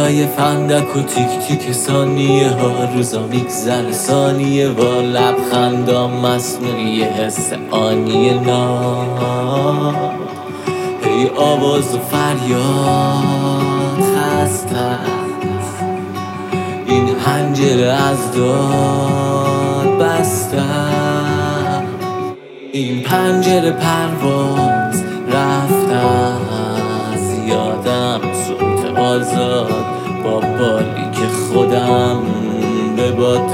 صدای فندک و تیک تیک ثانیه ها، روزا میگذره ثانیه با لبخندام مصنوعی حس آنیه نام. هی آواز و فریاد خسته، این پنجره از داد بسته، این پنجره پرواز رفته از یادم، صوت آزاد با بالی که خودم به باد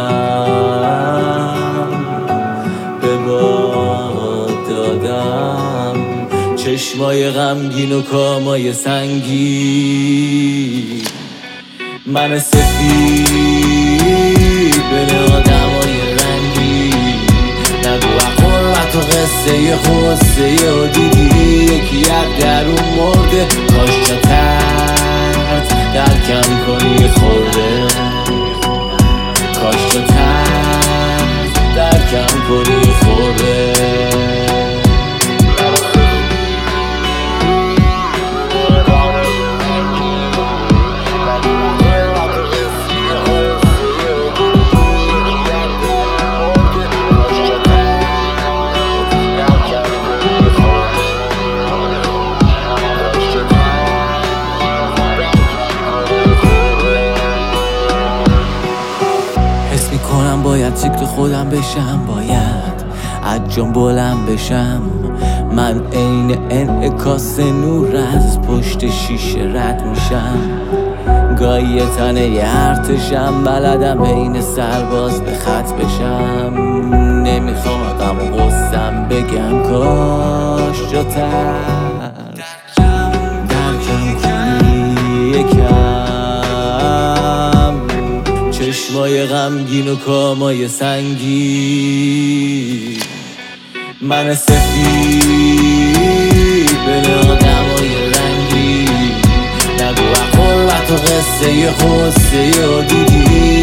دادم، به باد دادم. چشمای غمگین و کامای سنگی، من سفید بین آدمای رنگی، نگو قربت و قصه خوصه و دیدی یکی از درون مرده، کاش تا ترد درکم کنی خورده، کاش تا ترد درکم کنی خورده. کنم باید سیکت خودم بشم، باید از جام بلند بشم. من عین انعکاس نور از پشت شیشه رد میشم، گاهی تنه ارتشم، بلدم عین سرباز به خط بشم. نمیخوام غم و غصم بگم، کاش جاتر درکم کنی یکم. چشمای غمگین و کامای سنگی، من سفید بین آدمای رنگی، نگو قربت و قصه خوصه و دیدی